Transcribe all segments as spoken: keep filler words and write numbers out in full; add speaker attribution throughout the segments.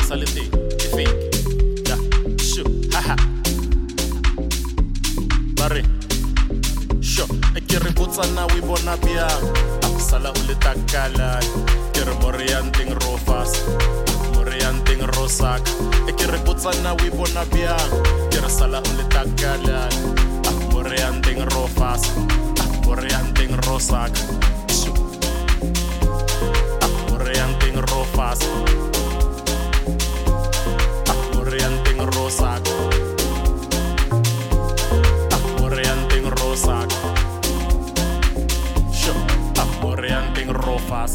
Speaker 1: sale teng ke fake ya sho haha bare sho e ke re botsa na we bona bjang a sala o le takala ke re morianteng rofas morianteng rosak e ke re botsa na we bona bjang ke re sala o le takala morianteng rofas morianteng rosak sho morianteng rofas morianteng rosak morianteng rosak sho morianteng rofas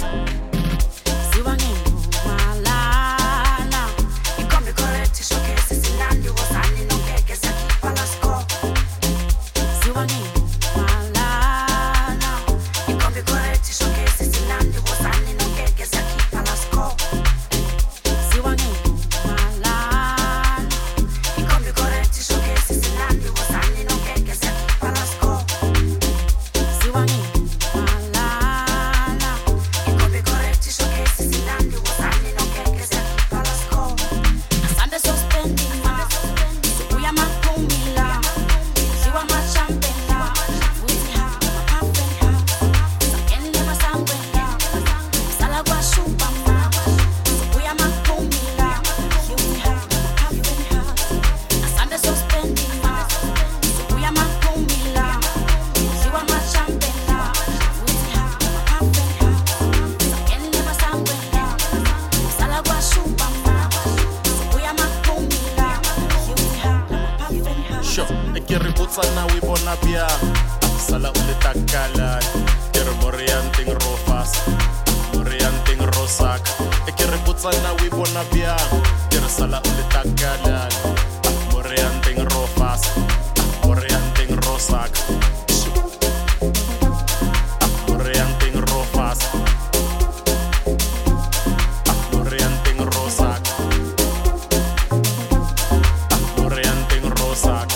Speaker 1: ke re botsa na we bona bjang sala o le takala ke re morianteng rofas morianteng rosak e ke re botsa na we bona bjang ke re sala o le takala morianteng rofas morianteng rosak morianteng rofas morianteng rosak morianteng rosak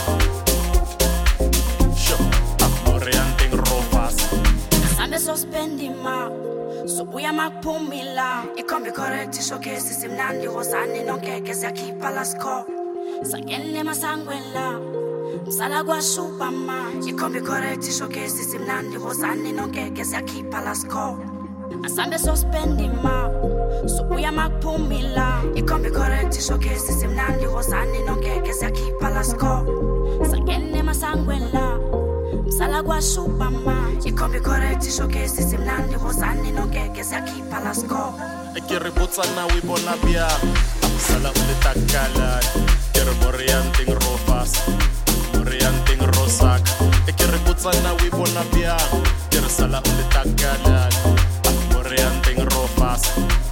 Speaker 2: Sospendi ma Subuya makphumila Ikombi correct ishoke sisimnandi Wosani nongeke siyakhipha la score Sakene masangwela Msala kwa shupa ma Ikombi correct ishoke sisimnandi Wosani nongeke siyakhipha la score Asambe sospendi ma Subuya makphumila Ikombi correct ishoke sisimnandi Wosani nongeke siyakhipha la score Sakene masangwela Msala kwa shupa ma Ikombi correct showcase simnandi Wosani nongeke siyakhipha la score
Speaker 1: e ke re botsa na we bona bjang sala o le takala ke re morianteng rofas morianteng rosak e ke re botsa na we bona bjang ke re sala o le takala morianteng rofas